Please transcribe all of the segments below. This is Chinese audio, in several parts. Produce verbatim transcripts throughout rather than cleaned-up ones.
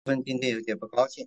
分今天有点不高兴。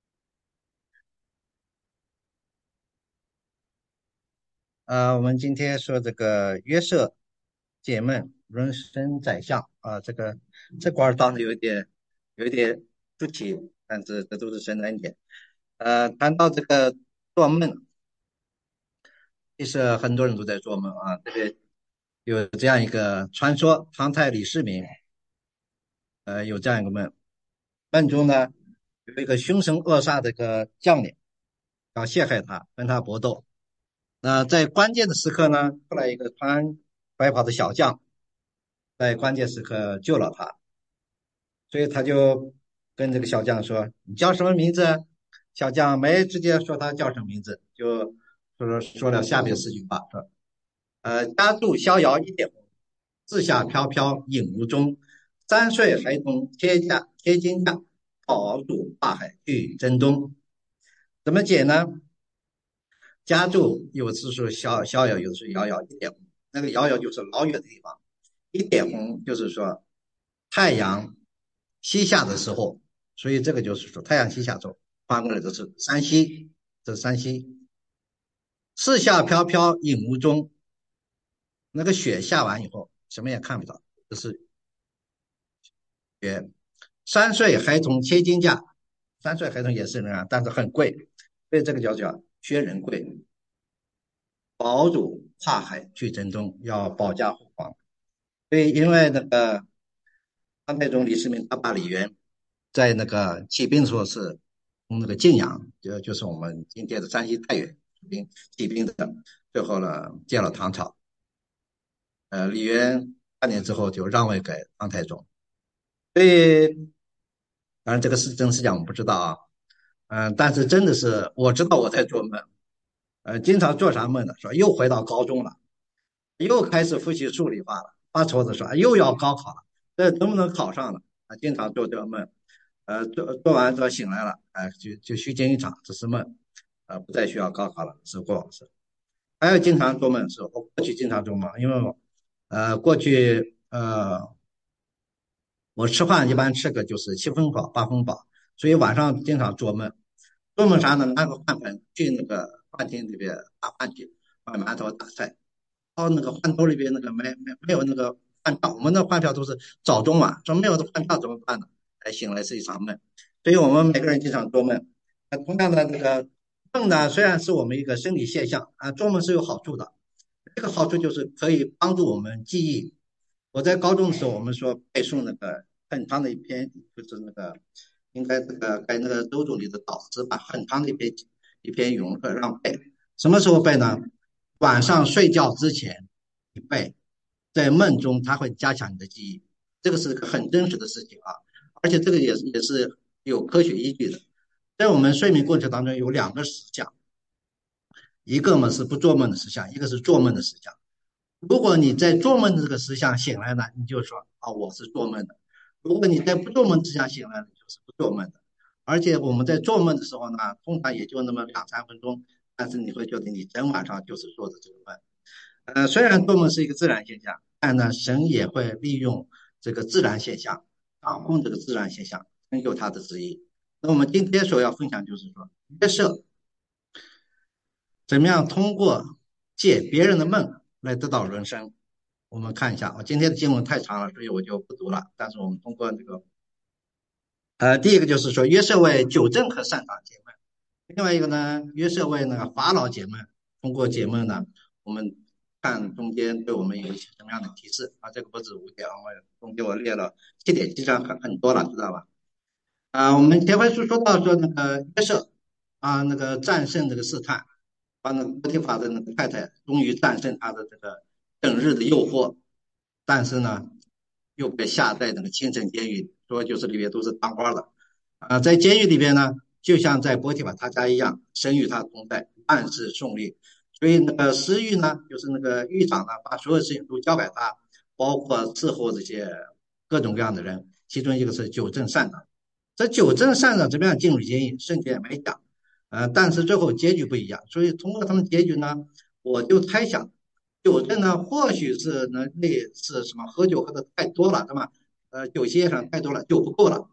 呃，我们今天说这个约瑟解闷，人生宰相啊，这个这块儿倒是有一点有一点出奇，但是这都是神的恩典。呃，谈到这个做梦，其实很多人都在做梦啊。这个有这样一个传说，唐太李世民呃有这样一个梦，梦中呢有一个凶神恶煞的一个将领要陷害他，跟他搏斗。那在关键的时刻呢，出来一个穿白袍的小将，在关键时刻救了他，所以他就跟这个小将说：“你叫什么名字？”小将没直接说他叫什么名字，就说说了下面四句话：说呃，家住逍遥一点红，四下飘飘影无踪。三岁孩童贴甲贴金甲，宝主跨海去征东。怎么解呢？家住有时说逍逍遥，有的是遥遥一点红。那个遥遥就是老远的地方，一点红就是说太阳西下的时候，所以这个就是说太阳西下之后，翻过来就是山西，这是山西。四下飘飘影无踪，那个雪下完以后，什么也看不到，这是雪。三岁孩童切金价，三岁孩童也是人啊，但是很贵，所以这个叫叫缺人贵。保主跨海去征东，要保驾护航。所以因为那个唐太宗李世民他把李渊在那个起兵的时候是从那个晋阳，就就是我们今天的山西太原起兵起兵的，最后呢建了唐朝。呃，李渊八年之后就让位给唐太宗，所以当然这个是真是假我们不知道啊。嗯、呃但是真的是我知道我在做梦，呃，经常做啥梦呢？说又回到高中了，又开始复习数理化了，发愁的说啊又要高考了，这能不能考上了？啊，经常做这个梦。呃，做做完之后醒来了，哎、呃就就虚惊一场，只是梦，呃，不再需要高考了，是过往事。还有经常做梦是，我过去经常做梦，因为我呃过去呃我吃饭一般吃个就是七分饱八分饱，所以晚上经常做梦。做梦啥呢？拿个饭盆去那个饭厅里边打饭去，把馒头打菜。哦，那个饭兜里边那个没没没有那个饭票，我们的饭票都是早中晚，说没有的饭票怎么办呢？哎，醒来是一场梦，所以我们每个人经常做梦。那同样的这个梦呢，虽然是我们一个生理现象啊，做梦是有好处的。这个好处就是可以帮助我们记忆。我在高中的时候，我们说背诵那个很长的一篇，就是那个应该这个该那个周总理的导师把很长的一篇一篇语文课让背。什么时候背呢？晚上睡觉之前你背，在梦中它会加强你的记忆，这个是个很真实的事情啊，而且这个也是也是有科学依据的。在我们睡眠过程当中有两个实相，一个嘛是不做梦的实相，一个是做梦的实相。如果你在做梦的这个实相醒来了，你就说啊我是做梦的；如果你在不做梦之下醒来了，就是不做梦的。而且我们在做梦的时候呢，通常也就那么两三分钟，但是你会觉得你整晚上就是做的这个梦。呃，虽然做梦是一个自然现象，但呢，神也会利用这个自然现象，掌控这个自然现象，成就他的旨意。那我们今天所要分享就是说，约瑟怎么样通过借别人的梦来得到人生。我们看一下，我今天的经文太长了，所以我就不读了。但是我们通过这个，呃，第一个就是说，约瑟为九正和擅长解梦；另外一个呢，约瑟为那个法老解梦。通过解梦呢，我们看中间对我们有一些什么样的提示啊？这个不止五点，我中间我列了七点，其实很很多了，知道吧？啊，我们前回书说到说那个约瑟啊，那个战胜这个试探，把那个波提法的那个太太终于战胜他的这个整日的诱惑，但是呢，又被下在那个清城监狱，说就是里面都是当官的啊，在监狱里边呢，就像在波提法他家一样，神与他同在，万事顺利。所以那个司狱呢，就是那个狱长呢，把所有事情都交给他，包括伺候这些各种各样的人，其中一个是九正善的。这九正善的怎么样进入监狱，圣经也没讲，呃，但是最后结局不一样，所以通过他们结局呢，我就猜想，九正呢或许是能类似什么喝酒喝的太多了，对吧？呃，酒席上太多了，酒不够了，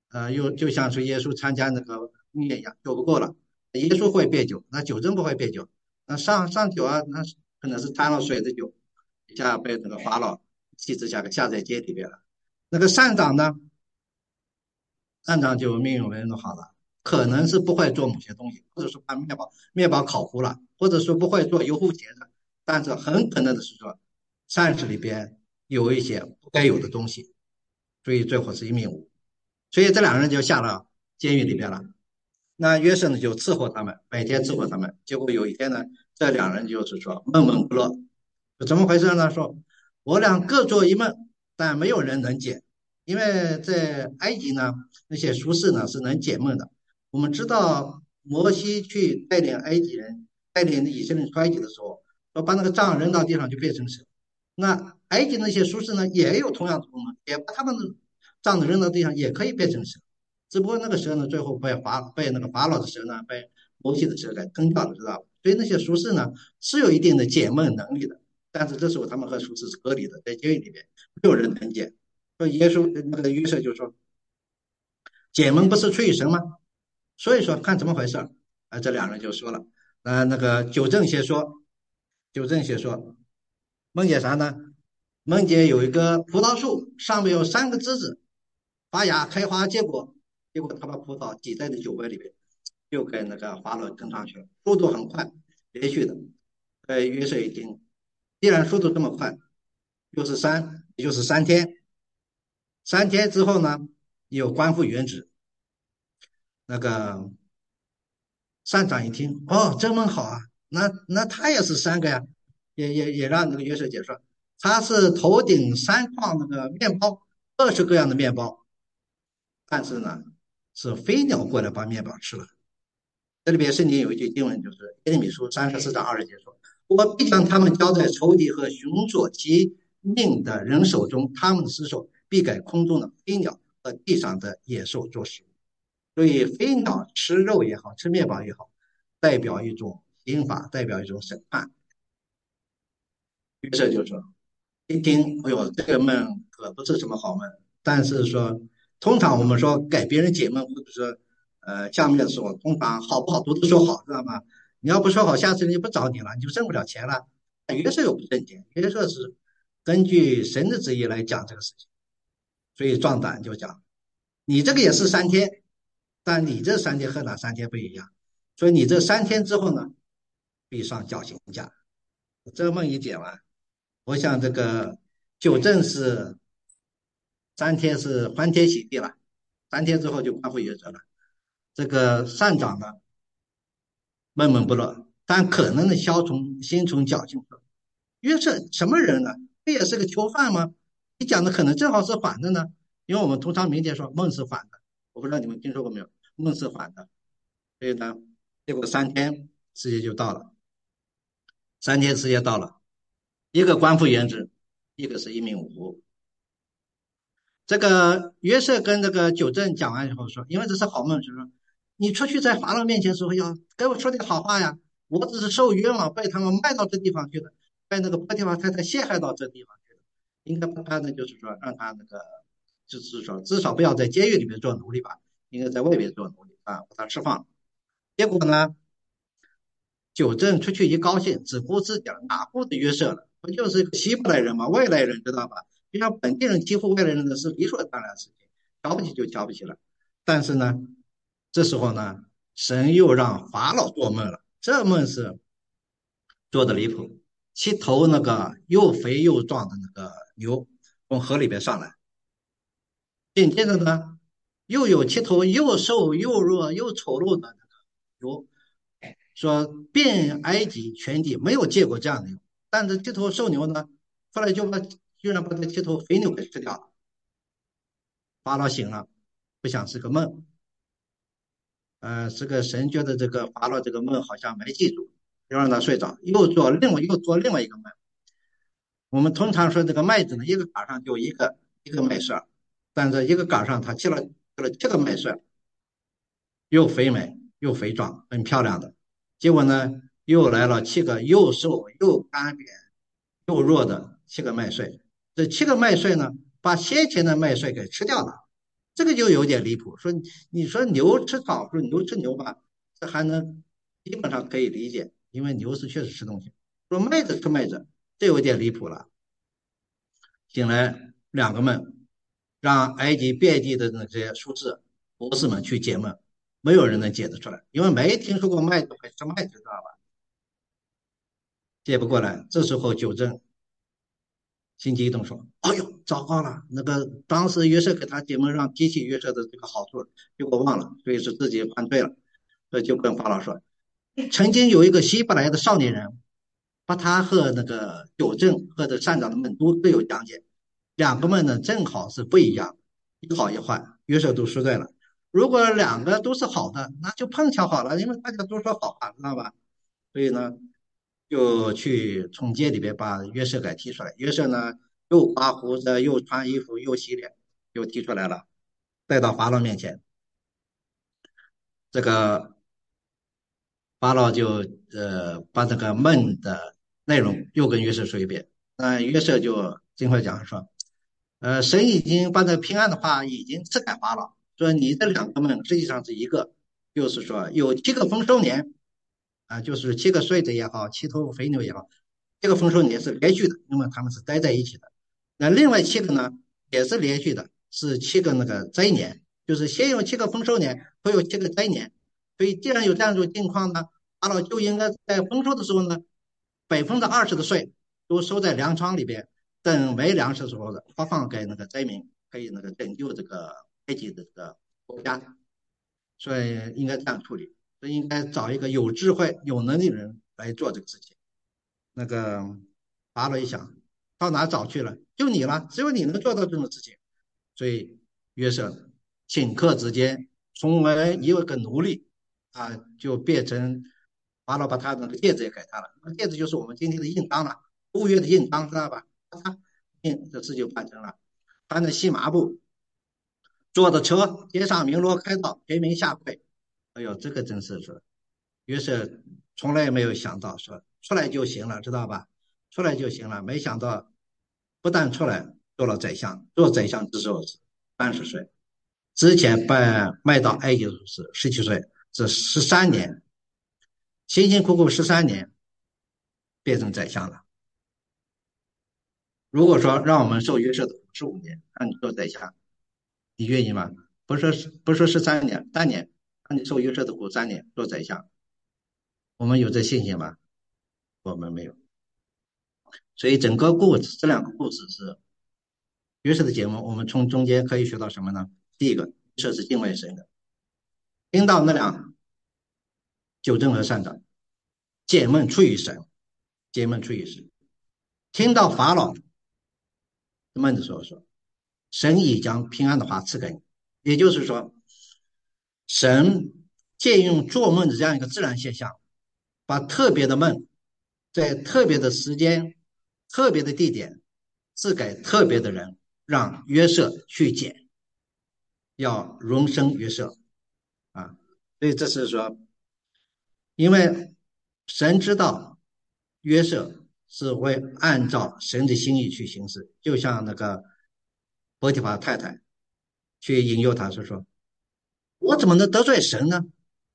呃，又就像是耶稣参加那个婚宴一样，酒不够了，耶稣会变酒，那酒政不会变酒，那上上酒啊，那可能是掺了水的酒，一下被那个法老气之下给下在监里边了。那个善长呢，善长就命运为人好了，可能是不会做某些东西，或者说把面包面包烤糊了，或者说不会做油乎茄子，但是很可能的是说，善事里边有一些不该有的东西，所以最后是一命呜呼。所以这两个人就下了监狱里边了。那约瑟呢就伺候他们，每天伺候他们。结果有一天呢，这两人就是说闷闷不乐，怎么回事呢？说我俩各做一梦，但没有人能解，因为在埃及呢，那些术士呢是能解梦的。我们知道摩西去带领埃及人、带领以色列人出埃及的时候，说把那个杖扔到地上就变成蛇。那埃及那些术士呢，也有同样的功能，也把他们的杖子扔到地上，也可以变成蛇。只不过那个蛇呢，最后被法被那个法老的蛇呢，被摩西的蛇给吞掉了，知道吧？所以那些术士呢是有一定的解梦能力的，但是这时候他们和术士是隔离的，在监狱里面没有人能解。所以耶稣那个约瑟就说：解梦不是出于神吗？所以说看怎么回事啊，这两人就说了，呃，那个九正先说，九正先说，梦见啥呢？梦见有一个葡萄树，上面有三个枝子，发芽、开花、结果，结果他把葡萄挤在那酒杯里边，就给那个法老蒸上去了，速度很快，连续的。呃，约瑟一听，既然速度这么快，又是三，也就是三天，三天之后呢，有官复原职，那个善长一听，哦，这么好啊，那那他也是三个呀，也也也让那个约瑟解说，他是头顶三创那个面包，各式各样的面包，但是呢，是飞鸟过来把面包吃了。这里边圣经有一句经文，就是耶利米书三十四章二十节说：“我必将他们交在仇敌和熊索其命的人手中，他们的尸首必给空中的飞鸟和地上的野兽做食物。”所以飞鸟吃肉也好，吃面包也好，代表一种刑罚，代表一种审判。于是就说，一听，哎呦，这个梦可不是什么好梦。但是说，通常我们说给别人解梦，或者说呃下面的时候，通常好不好读都说好，知道吗？你要不说好，下次人家不找你了，你就挣不了钱了。约瑟又不挣钱，约瑟是根据神的旨意来讲这个事情，所以壮胆就讲，你这个也是三天，但你这三天和那三天不一样，所以你这三天之后呢，必上绞刑架。这个梦一解完，我想这个九正是三天是欢天喜地了，三天之后就官复原职了。这个善长呢闷闷不乐，但可能的消从心从侥幸说，约瑟什么人呢？不也是个囚犯吗？你讲的可能正好是反的呢，因为我们通常民间说梦是反的，我不知道你们听说过没有，梦是反的。所以呢，结果三天时间就到了，三天时间到了，一个官复原职，一个是一命呜呼。这个约瑟跟这个九正讲完以后说，因为这是好梦，就说你出去在法老面前的时候要给我说点好话呀，我只是受冤枉，被他们卖到这地方去的，被那个波提乏太太陷害到这地方去的，应该把他呢，就是说让他那个，就是说至少不要在监狱里面做奴隶吧，应该在外面做奴隶啊，把他释放。结果呢，九正出去一高兴，只顾自己了，哪顾得约瑟了？不就是个希伯来人吗？外来人知道吧？就像本地人欺负外来人的是理所当然的事情，瞧不起就瞧不起了。但是呢，这时候呢，神又让法老做梦了，这梦是做的离谱。七头那个又肥又壮的那个牛从河里边上来，紧接着呢，又有七头又瘦又弱又丑陋的那个牛，说遍埃及全地没有见过这样的牛，但是这头瘦牛呢，后来就把居然把这七头肥牛给吃掉了。法老醒了，不想是个梦，呃，这个神觉得这个法老这个梦好像没记住，就让他睡着，又做另外又做另外一个梦。我们通常说这个麦子呢，一个杆上就一个一个麦穗，但是一个杆上他切了切了七个麦穗，又肥美又肥壮，很漂亮的。结果呢，又来了七个又瘦又干瘪又弱的七个麦穗。这七个麦穗呢，把先前的麦穗给吃掉了。 这个就有点离谱。说你说牛吃草，说牛吃牛吧，这还能基本上可以理解，因为牛是确实吃东西。说麦子吃麦子，这有点离谱了。请来两个们，让埃及遍地的那些术士、博士们去解闷，没有人能解得出来，因为没听说过麦子会吃麦子，知道吧？解不过来。这时候九正心机一动说：“哎呦，糟糕了！那个当时约瑟给他解梦，让激起约瑟的这个好处，结果忘了，所以是自己犯罪了。所以就跟法老说，曾经有一个希伯来的少年人，把他和那个九正和这善长的梦都各有讲解，两个梦呢正好是不一样，一好一坏，约瑟都输对了。如果两个都是好的，那就碰巧好了，因为大家都说好话，知道吧？所以呢，就去从街里边把约瑟给踢出来。约瑟呢，又刮胡子，又穿衣服，又洗脸，又踢出来了，带到法老面前。这个法老就呃把这个梦的内容又跟约瑟说一遍。那约瑟就尽快讲说，呃，神已经把这平安的话已经赐给法老，说你这两个梦实际上是一个，就是说有七个丰收年啊，就是七个穗子也好，七头肥牛也好，这个丰收年是连续的，那么他们是待在一起的。那另外七个呢，也是连续的，是七个那个灾年，就是先有七个丰收年，会有七个灾年。所以既然有这样一种情况呢，法老就应该在丰收的时候呢，百分之二十的税都收在粮仓里边，等没粮食的时候的发放给那个灾民，可以那个拯救这个埃及的这个国家。所以应该这样处理，所以应该找一个有智慧、有能力的人来做这个事情。那个法老一想，到哪找去了？就你了，只有你能做到这种事情。所以约瑟顷刻之间，从为一个奴隶啊，就变成法老把他的戒指也给他了。那戒指就是我们今天的印章了，欧约的印章，知道吧？他印这事就办成了。穿着细麻布，坐着车，街上鸣锣开道，全民下跪。哎呦，这个真是说，约瑟从来没有想到说出来就行了，知道吧？出来就行了，没想到不但出来做了宰相，做宰相之后是三十岁，之前被卖到埃及是十七岁，这十三年，辛辛苦苦十三年变成宰相了。如果说让我们受约瑟的十五年，让你做宰相，你愿意吗？不是说不是说十三年，三年，让你受约瑟的苦三年做宰相，我们有这信心吗？我们没有。所以整个故事，这两个故事是约瑟的节目，我们从中间可以学到什么呢？第一个，约瑟是敬畏神的，听到那两九正和善的解梦出于神，解梦出于神，听到法老梦的时候说，神已将平安的话赐给你，也就是说，神借用做梦的这样一个自然现象，把特别的梦在特别的时间、特别的地点赐给特别的人，让约瑟去解，要荣升约瑟啊。所以这是说，因为神知道约瑟是会按照神的心意去行事，就像那个波提法太太去引诱他说说，我怎么能得罪神呢？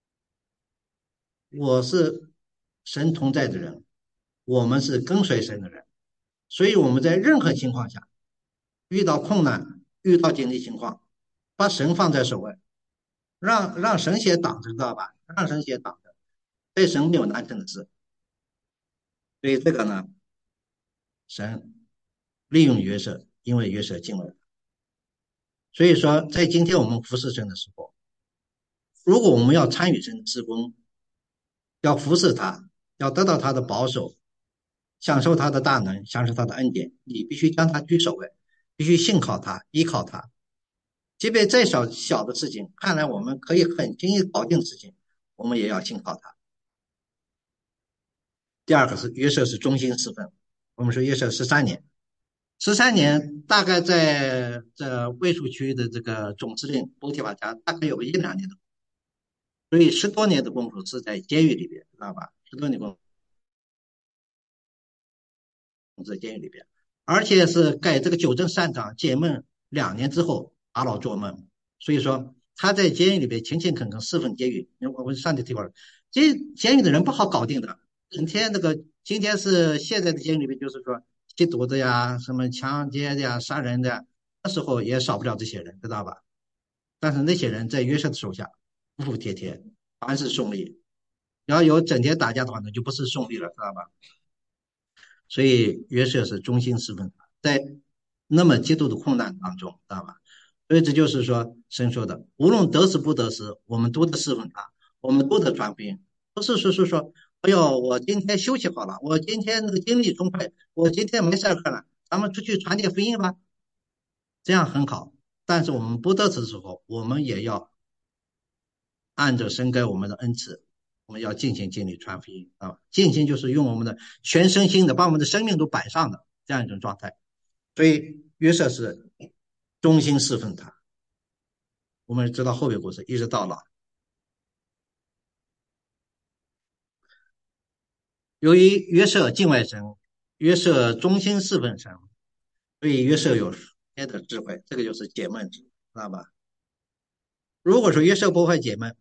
我是神同在的人，我们是跟随神的人，所以我们在任何情况下遇到困难、遇到紧急情况，把神放在首位，让让神先挡着，知道吧？让神先挡着，对神没有难成的事。所以这个呢，神利用约瑟，因为约瑟敬畏。所以说，在今天我们服侍神的时候，如果我们要参与神的施工，要服侍他，要得到他的保守，享受他的大能，享受他的恩典，你必须将他居首位，必须信靠他，依靠他。即便再小小的事情，看来我们可以很轻易搞定的事情，我们也要信靠他。第二个是约瑟是忠心侍奉，我们说约瑟十三年，十三年大概在这卫戍区的这个总司令波提法家大概有个一两年的，所以十多年的功夫是在监狱里边，知道吧？十多年功夫在监狱里边，而且是给这个九正善长解梦两年之后，法老做梦， 所以说他在监狱里边勤勤恳恳，侍奉监狱。我我上帝提过了，监监狱的人不好搞定的，整天那个今天是现在的监狱里面，就是说吸毒的呀，什么强奸的呀，杀人的呀，那时候也少不了这些人，知道吧？但是那些人在约瑟的手下服服帖帖，凡事顺利。要有整天打架的话，那就不是顺利了，知道吧？所以约瑟是忠心侍奉，在那么极度的困难当中，知道吧？所以这就是说，神说的，无论得死不得死，我们都得侍奉他，我们都得传福音。不是说是说，哎呦，我今天休息好了，我今天那个精力充沛，我今天没事干了，咱们出去传点福音吧，这样很好。但是我们不得死的时候，我们也要按照神给我们的恩赐，我们要尽心尽力传福音啊！尽心就是用我们的全身心的把我们的生命都摆上的这样一种状态。所以约瑟是忠心侍奉他。我们知道后边故事一直到老。由于约瑟敬畏神，约瑟忠心侍奉神，所以约瑟有天的智慧，这个就是解闷知道吧？如果说约瑟不会解闷，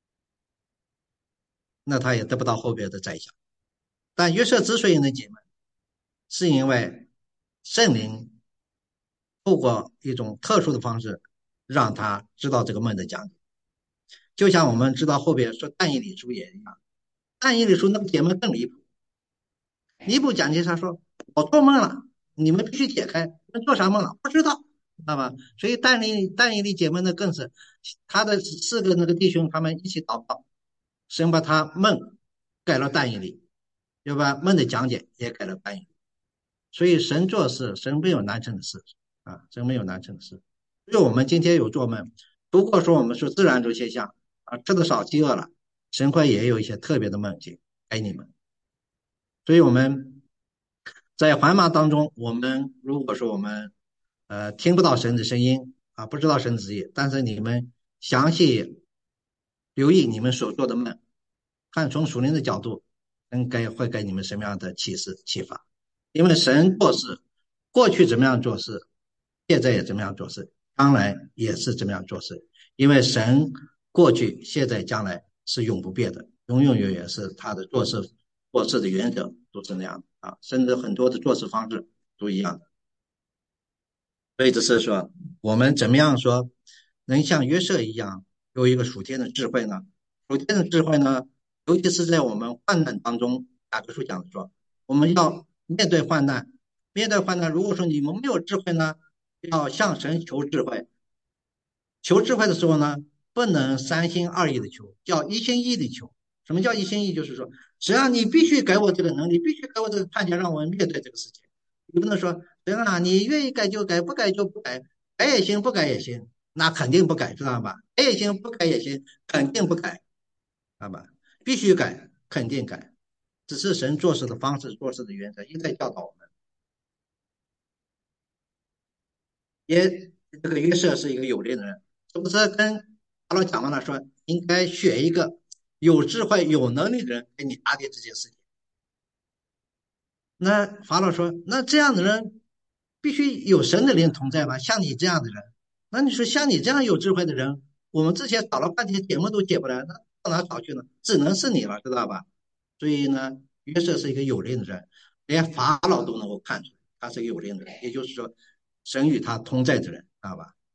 那他也得不到后边的宰相。但约瑟之所以能解闷，是因为圣灵透过一种特殊的方式，让他知道这个梦的讲解。就像我们知道后边说但以理书也一样，但以理书那个解梦更离谱。离谱讲解他说我做梦了，你们必须解开，你们做啥梦了？不知道，知道吧？所以但以但以理解梦的更是他的四个那个弟兄他们一起祷告，神把他梦改了但以理，对吧？梦的讲解也改了但以理。所以神做事，神没有难成的事啊，神没有难成的事。所以我们今天有做梦，不过说我们说自然种现象啊，吃的少，饥饿了，神会也有一些特别的梦境给你们。所以我们在繁忙当中，我们如果说我们呃听不到神的声音啊，不知道神的旨意，但是你们详细留意你们所做的梦，看从属灵的角度，应该会给你们什么样的启示启发？因为神做事，过去怎么样做事，现在也怎么样做事，将来也是怎么样做事。因为神过去、现在、将来是永不变的，永永远远是他的做事做事的原则都是那样的啊，甚至很多的做事方式都一样的。所以只是说，我们怎么样说能像约瑟一样有一个属天的智慧呢？属天的智慧呢，尤其是在我们患难当中，雅各书讲的说，我们要面对患难，面对患难，如果说你们没有智慧呢，要向神求智慧。求智慧的时候呢，不能三心二意的求，叫一心一意的求。什么叫一心一意？就是说，只要你必须给我这个能力，必须给我这个判决，让我面对这个事情。你不能说，神啊，你愿意改就改，不改就不改，改也行，不改也行，那肯定不改，知道吧？改也行，不改也行，肯定不改，知道吧？必须改，肯定改。只是神做事的方式、做事的原则，一再教导我们。也这个约瑟是一个有力的人，是不是跟法老讲完了说，应该选一个有智慧、有能力的人给你打点这件事情？那法老说，那这样的人必须有神的灵同在吧？像你这样的人，那你说像你这样有智慧的人，我们之前找了半天节目都解不来，那到哪找去呢？只能是你了，知道吧？所以呢，约瑟是一个有灵的人，连法老都能够看出来他是一个有灵的人，也就是说，神与他同在的人，知道吧？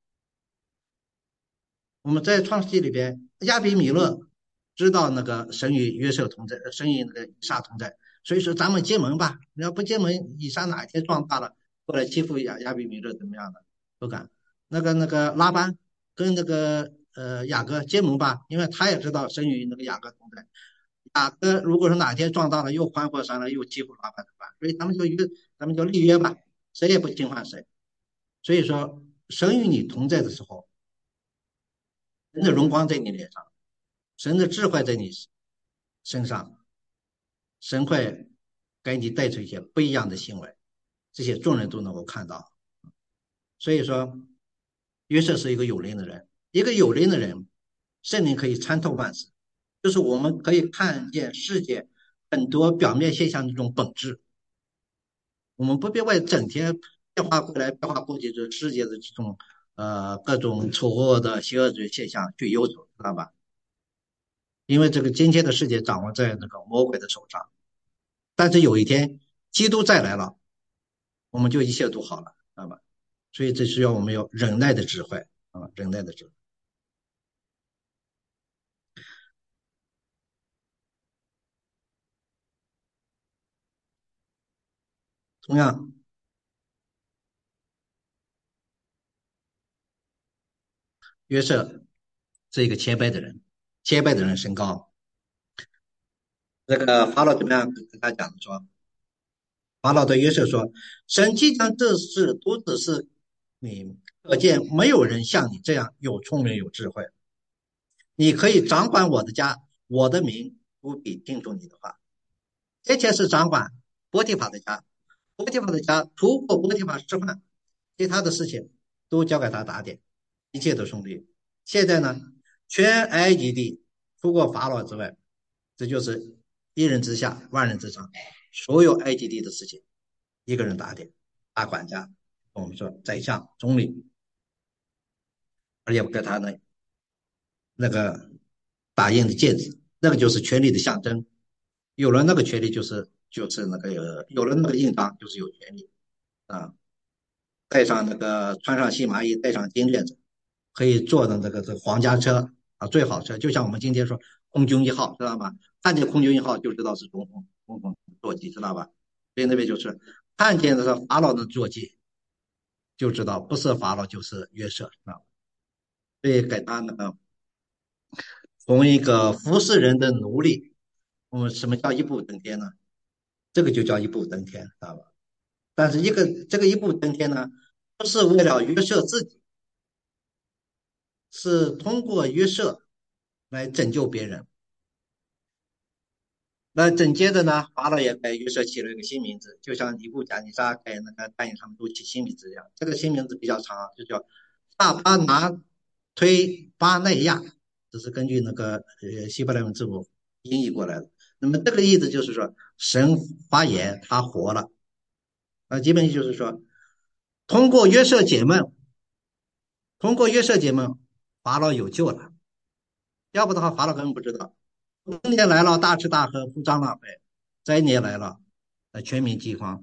我们在创世纪里边，亚比米勒知道那个神与约瑟同在，神与那个以撒同在，所以说咱们结盟吧。你要不结盟，以撒哪一天壮大了，过来欺负亚亚比米勒怎么样的？不敢。那个那个拉班跟那个呃雅各结盟吧，因为他也知道神与那个雅各同在。雅各如果说哪天壮大了，又翻过山了，又欺负拉班怎么办？所以他们就约，咱们就立约吧，谁也不侵犯谁。所以说，神与你同在的时候，神的荣光在你脸上。神的智慧在你身上，神会给你带出一些不一样的行为，这些众人都能够看到。所以说，约瑟是一个有灵的人，一个有灵的人，圣灵可以参透万事，就是我们可以看见世界很多表面现象的这种本质，我们不必为整天变化过来变化过去这世界的这种呃各种丑恶的邪恶的现象去忧愁，知道吧？因为这个今天的世界掌握在那个魔鬼的手上，但是有一天基督再来了，我们就一切都好了，知道吧？所以这需要我们有忍耐的智慧啊，忍耐的智慧。同样，约瑟是一个谦卑的人，谦卑的人升高。这个法老怎么样跟他讲说？法老对约瑟说：“神既将这事都指示你，可见没有人像你这样有聪明有智慧。你可以掌管我的家，我的民不必听从你的话。”先前是掌管波提法的家，波提法的家突破波提法吃饭，其他的事情都交给他打点，一切都顺利。现在呢，全埃及地除过法老之外，这就是一人之下，万人之上，所有埃及地的事情一个人打点，大管家，我们说宰相、总理，而且给他呢那个打印的戒指，那个就是权力的象征。有了那个权利，就是就是那个有有了那个印章，就是有权利啊。带上那个穿上细麻衣，戴上金链子，可以坐的那个这个皇家车啊，最好车，就像我们今天说空军一号，知道吗？看见空军一号就知道是总统总统座机，知道吧？所以那边就是看见的是法老的座机，就知道不是法老就是约瑟啊。所以给他那个从一个服侍人的奴隶，我们什么叫一步登天呢？这个就叫一步登天，知道吧？但是一个这个一步登天呢，不是为了约瑟自己，是通过约瑟来拯救别人。那紧接着呢，法老也给约瑟起了一个新名字，就像尼布甲尼撒给那个但以他们都起新名字一样。这个新名字比较长啊，就叫萨巴拿推巴内亚，这是根据那个呃希伯来文字母音译过来的。那么这个意思就是说，神发言，他活了。啊，基本上就是说，通过约瑟解梦，通过约瑟解梦，法老有救了。要不的话，法老根本不知道。冬天来了，大吃大喝，铺张浪费；灾年来了，呃，全民饥荒。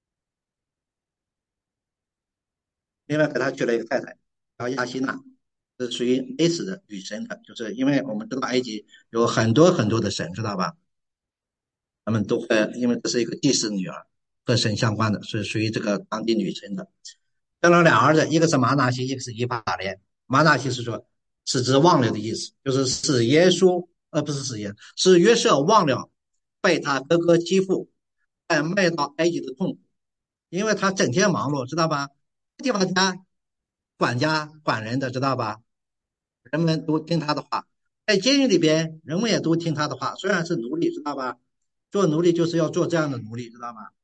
另外，给他娶了一个太太，叫亚希娜，是属于 S 的女神的，就是因为我们知道埃及有很多很多的神，知道吧？他们都会，因为这是一个祭司女儿，和神相关的，是属于这个当地女神的。生了俩儿子，一个是马纳西，一个是以法莲。马纳西是说使之忘了的意思，就是使耶稣，呃，不是使耶，是约瑟忘了被他哥哥欺负，被卖到埃及的痛苦，因为他整天忙碌，知道吧？地方家管家管人的，知道吧？人们都听他的话，在监狱里边，人们也都听他的话，虽然是奴隶，知道吧？做奴隶就是要做这样的奴隶，知道吗？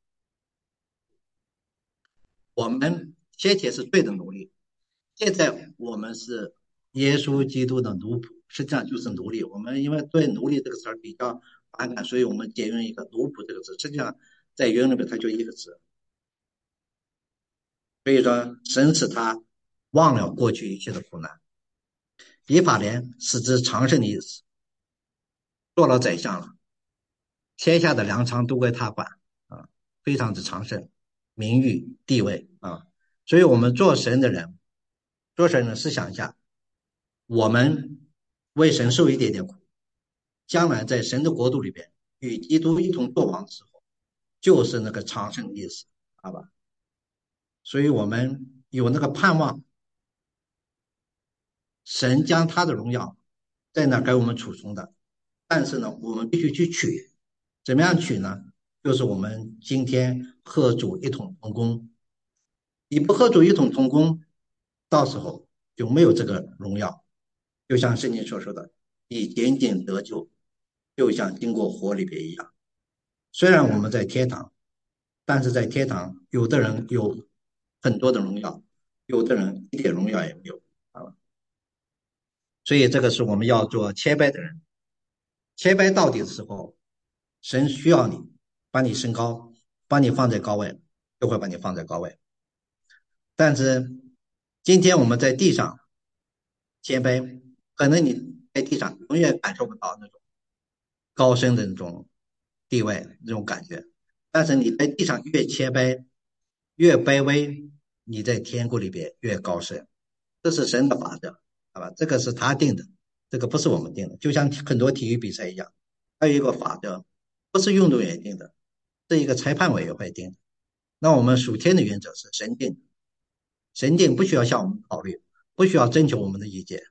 我们先前是对的奴隶，现在我们是耶稣基督的奴仆，实际上就是奴隶。我们因为对奴隶这个词儿比较反感，所以我们借用一个奴仆这个词，实际上在原文里面它就一个字。所以说，神使他忘了过去一切的苦难。以法莲使之长盛的意思，做了宰相了，天下的粮仓都归他管啊，非常之长盛，名誉地位啊。所以我们做神的人，做神的思想一下，我们为神受一点点苦，将来在神的国度里边与基督一同作王的时候，就是那个长盛的意思，好吧？所以我们有那个盼望，神将他的荣耀在那给我们储存的，但是呢，我们必须去取，怎么样取呢？就是我们今天和主一同同工，你不和主一同同工，到时候就没有这个荣耀。就像圣经所说的，你仅仅得救，就像经过火里边一样。虽然我们在天堂，但是在天堂，有的人有很多的荣耀，有的人一点荣耀也没有啊。所以这个是我们要做谦卑的人。谦卑到底的时候，神需要你，把你升高，把你放在高位，就会把你放在高位。但是今天我们在地上谦卑，可能你在地上永远感受不到那种高深的那种地位、那种感觉，但是你在地上越谦卑、越卑微，你在天国里边越高深。这是神的法则，好吧？这个是他定的，这个不是我们定的。就像很多体育比赛一样，还有一个法则，不是运动员定的，是一个裁判委员会定的。那我们属天的原则是神定的，神定不需要向我们考虑，不需要征求我们的意见。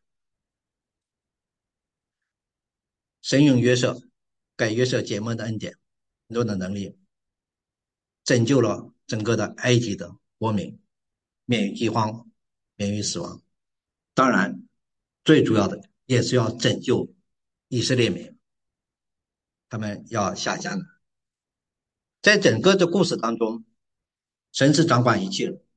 神用约瑟给约瑟解梦的恩典，很多的能力，拯救了整个的埃及的国民，免于饥荒，免于死亡。当然，最主要的也是要拯救以色列民，他们要下迦南。在整个的故事当中，神是掌管一切的。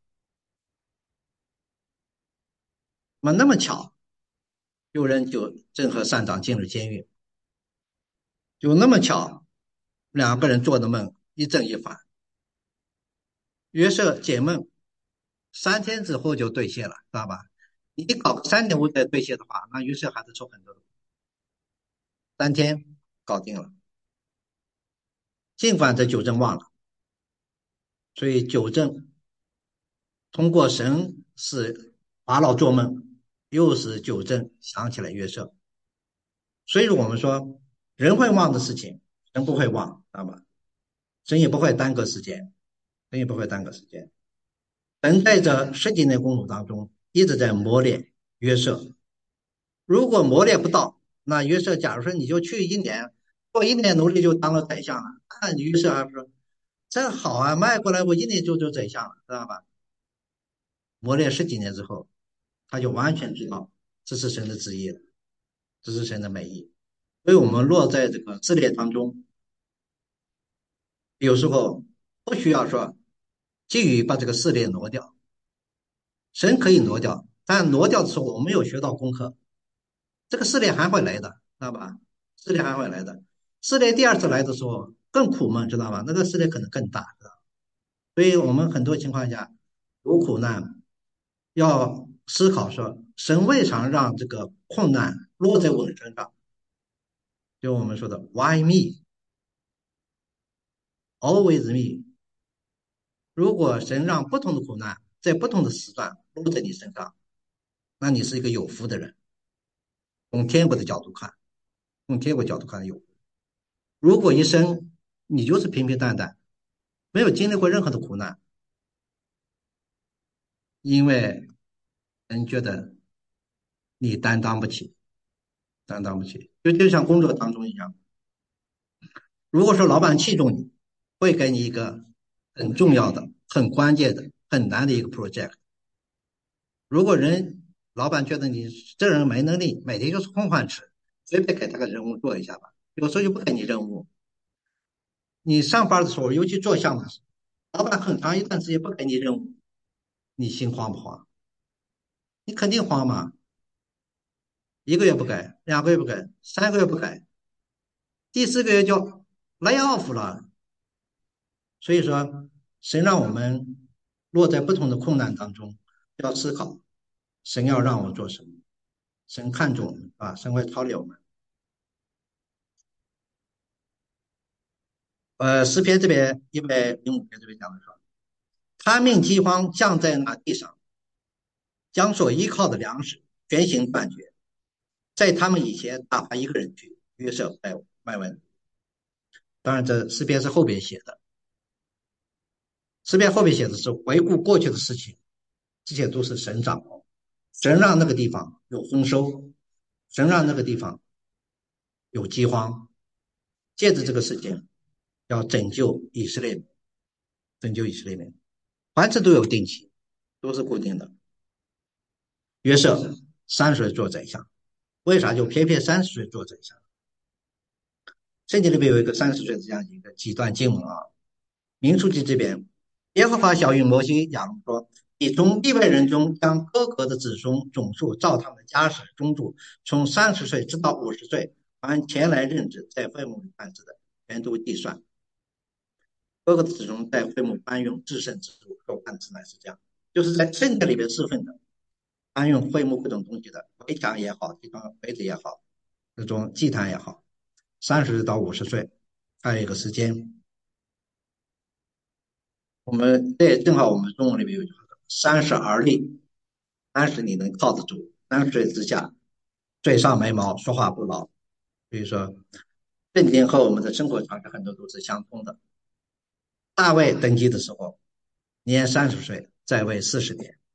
那么那么巧，有人就正和善长进了监狱，就那么巧，两个人做的梦一正一反。约瑟解梦三天之后就兑现了，知道吧？你搞个三点五再兑现的话，那约瑟还是抽很多的，三天搞定了。尽管这九正忘了，所以九正通过神使法老做梦，又使九正想起了约瑟。所以我们说，人会忘的事情，神不会忘，知道吗？神也不会耽搁时间，神也不会耽搁时间。神在这十几年公路当中一直在磨练约瑟。如果磨练不到，那约瑟假如说你就去一年，做一年努力就当了宰相了，那约瑟还说这好啊，卖过来我一年就做宰相了，知道吧？磨练十几年之后，他就完全知道这是神的旨意了，这是神的美意。所以我们落在这个试炼当中，有时候不需要说急于把这个试炼挪掉，神可以挪掉，但挪掉的时候我们有学到功课，这个试炼还会来的，知道吧？试炼还会来的，试炼第二次来的时候更苦闷，知道吧？那个试炼可能更大，知道吧？所以我们很多情况下有苦难，要思考说神为啥让这个困难落在我的身上？就我们说的 Why me? Always me。如果神让不同的苦难在不同的时段落在你身上，那你是一个有福的人。从天国的角度看，从天国角度看有福。如果一生你就是平平淡淡，没有经历过任何的苦难，因为人觉得你担当不起，担当不起，就就像工作当中一样。如果说老板器重你，会给你一个很重要的、很关键的、很难的一个 project。如果人老板觉得你这人没能力，每天就是混饭吃，随便给他个任务做一下吧，有时候就不给你任务。你上班的时候，尤其做项目的时候，老板很长一段时间不给你任务，你心慌不慌？你肯定慌嘛。一个月不给，两个月不给，三个月不给，第四个月就 lay off 了。所以说，神让我们落在不同的困难当中，要思考神要让我做什么，神看重我们啊，神会操练我们。呃，诗篇这边一百零五篇这边讲的说，他命饥荒降在那地上，将所依靠的粮食全行断绝，在他们以前打发一个人去约瑟卖卖文。当然，这诗篇是后边写的，诗篇后边写的是回顾过去的事情，这些都是神掌握，神让那个地方有丰收，神让那个地方有饥荒，借着这个事情要拯救以色列民，拯救以色列民，凡事都有定期，都是固定的。约瑟三十岁做宰相，为啥就偏偏三十岁做宰相？圣经里面有一个三十岁的这样一个几段经文啊，民数记这边，耶和华小谕摩西亚伦说：你从利未人中将各国的子孙总数照他们家室中住，从三十岁直到五十岁，凡前来任职在会幕里办事的，全都计算。各个子孙在会幕搬运至圣之物，所办的乃是这样，就是在圣殿里边侍奉的。 搬运会幕各种东西的，围墙也好，地方杯子也好，这种祭坛也好，三十到五十岁，还有一个时间。我们这正好我们中文里面有句话说"三十而立"，三十你能靠得住，三十岁之下，嘴上没毛，说话不牢。所以说，圣经和我们的生活常识很多都是相通的。大卫登基的时候，年三十岁，在位四十年。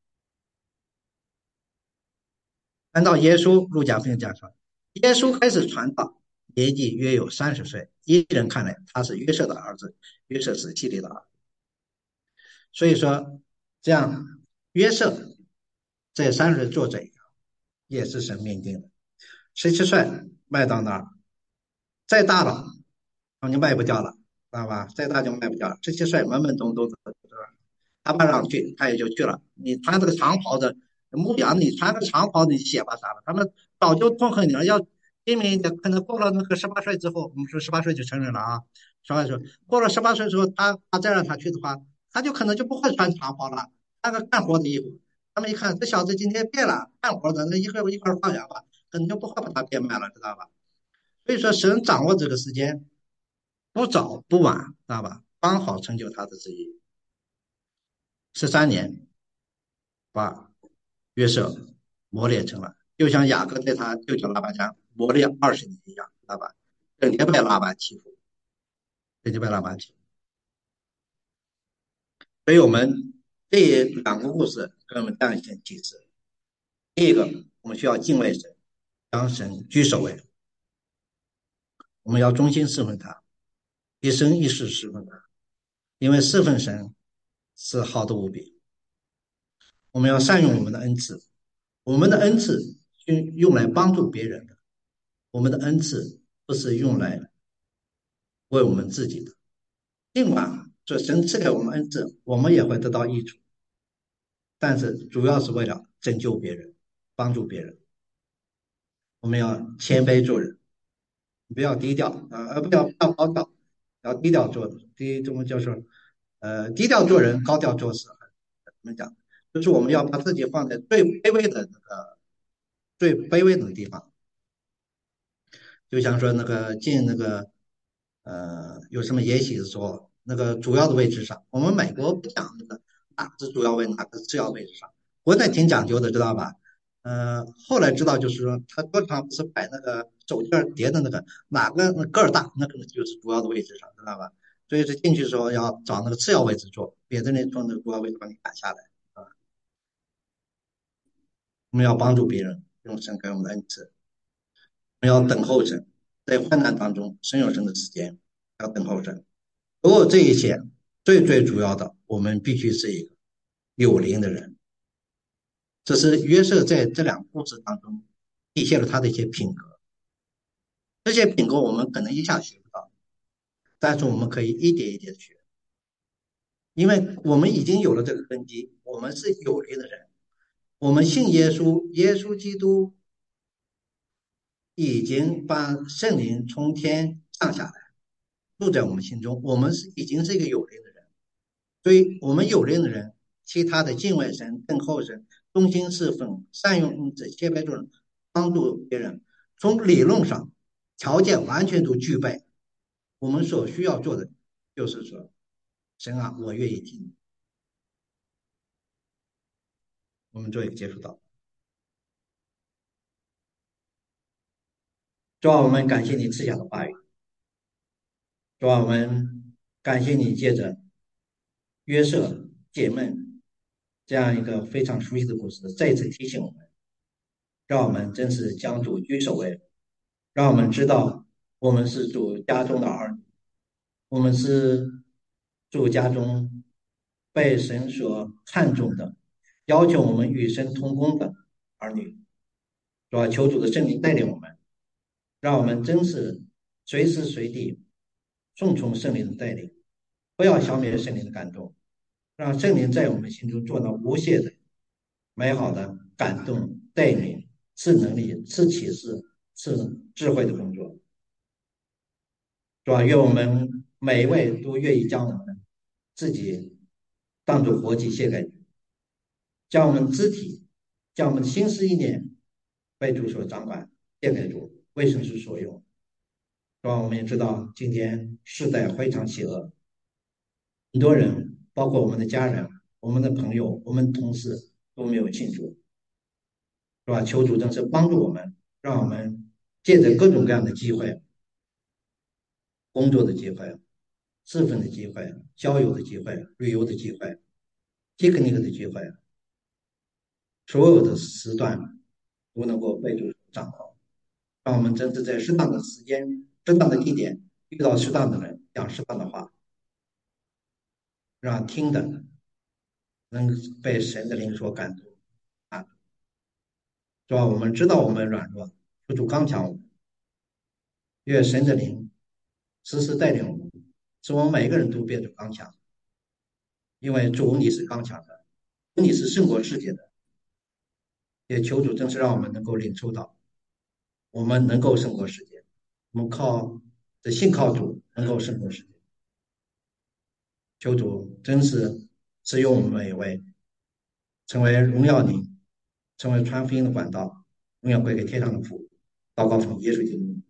按照耶稣，路加福音讲说，耶稣开始传道，年纪约有三十岁。一人看来，他是约瑟的儿子，约瑟是希利的儿子。所以说，这样约瑟在三十岁做这个，也是神命定的。十七岁卖到那儿，再大了，你卖不掉了，知道吧？再大就卖不掉了。十七岁懵懵懂懂的，他爸让去，他也就去了。你穿这个长袍的牧羊，你穿个长袍，你写吧啥了？他们早就痛恨你了。要精明一点，可能过了那个十八岁之后，我们说十八岁就成人了啊。十八岁过了十八岁之后，他他再让他去的话，他就可能就不会穿长袍了，穿个干活的衣服。他们一看这小子今天变了，干活的，那一会儿一会儿放羊吧，可能就不会把他变卖了，知道吧？所以说，神掌握这个时间，不早不晚，知道吧？刚好成就他的旨意。十三年把约瑟磨练成了，就像雅各对他舅舅拉班家磨练二十年一样，知道吧？整天被拉班欺负，整天被拉班欺负。所以我们这两个故事给我们这样一些启示：第一个，我们需要敬畏神，将神居首位，我们要忠心侍奉他，一生一世侍奉他，因为侍奉神是好的无比。我们要善用我们的恩赐，我们的恩赐是用来帮助别人的，我们的恩赐不是用来为我们自己的。尽管这神赐给我们恩赐，我们也会得到益处，但是主要是为了拯救别人，帮助别人。我们要谦卑做人，不要低调啊，呃，不要不要高调，要低调做。低怎么就是呃低调做人，高调做事。怎么讲？就是我们要把自己放在最卑微的那个最卑微的地方，就像说那个进那个呃有什么宴席的时候，那个主要的位置上，我们美国不讲那个哪个是主要位，哪个是次要位置上，国内挺讲究的，知道吧？呃，后来知道就是说，他通常不是摆那个手绢叠的那个哪个那个儿大，那个就是主要的位置上，知道吧？所以是进去的时候要找那个次要位置坐，别的人从那个主要位置把你赶下来啊。我们要帮助别人，用神给我们的恩赐。我们要等候神，在患难当中，神有神的时间，要等候神。所有这一切，最最主要的，我们必须是一个有灵的人。这是约瑟在这两个故事当中体现了他的一些品格。这些品格我们可能一下学不到，但是我们可以一点一点学，因为我们已经有了这个根基，我们是有灵的人，我们信耶稣，耶稣基督已经把圣灵从天降下来，住在我们心中，我们是已经是一个有灵的人。所以我们有灵的人，其他的敬畏神、等候神、忠心侍奉、善用恩赐、谦卑助人、帮助别人，从理论上条件完全都具备。我们所需要做的就是说，神啊，我愿意听你。我们做一个结束祷。主啊，我们感谢你赐下的话语。主啊，我们感谢你借着约瑟解闷这样一个非常熟悉的故事，再次提醒我们，让我们真是将主居首位，让我们知道我们是主家中的儿女，我们是主家中被神所看重的，要求我们与神同工的儿女。主要求主的圣灵带领我们，让我们真是随时随地顺从圣灵的带领，不要消灭圣灵的感动，让圣灵在我们心中做到无懈的、美好的感动、带领、赐能力、赐启示、赐智慧的工作。是吧？愿我们每一位都愿意将我们自己当作活祭献给你，将我们肢体将我们的心思意念被主所掌管，献给主，为神之所用。是吧？我们也知道，今天世代非常邪恶，很多人，包括我们的家人、我们的朋友、我们同事都没有庆祝，是吧？求主真是帮助我们，让我们借着各种各样的机会，工作的机会、侍奉的机会、交友的机会、旅游的机会、picnic 的机会，所有的时段都能够被主掌控，让我们真是在适当的时间、适当的地点遇到适当的人，讲适当的话，让听的能被神的灵所感动啊，是吧？我们知道我们软弱，求主刚强我们，愿神的灵时时带领我们，使我们每个人都变得刚强，因为主你是刚强的，你是胜过世界的，也求主正是让我们能够领受到，我们能够胜过世界，我们靠的信靠主能够胜过世界。求主真是使用我们每一位，成为荣耀你，成为传福音的管道，荣耀归给天上的父。祷告奉耶稣基督。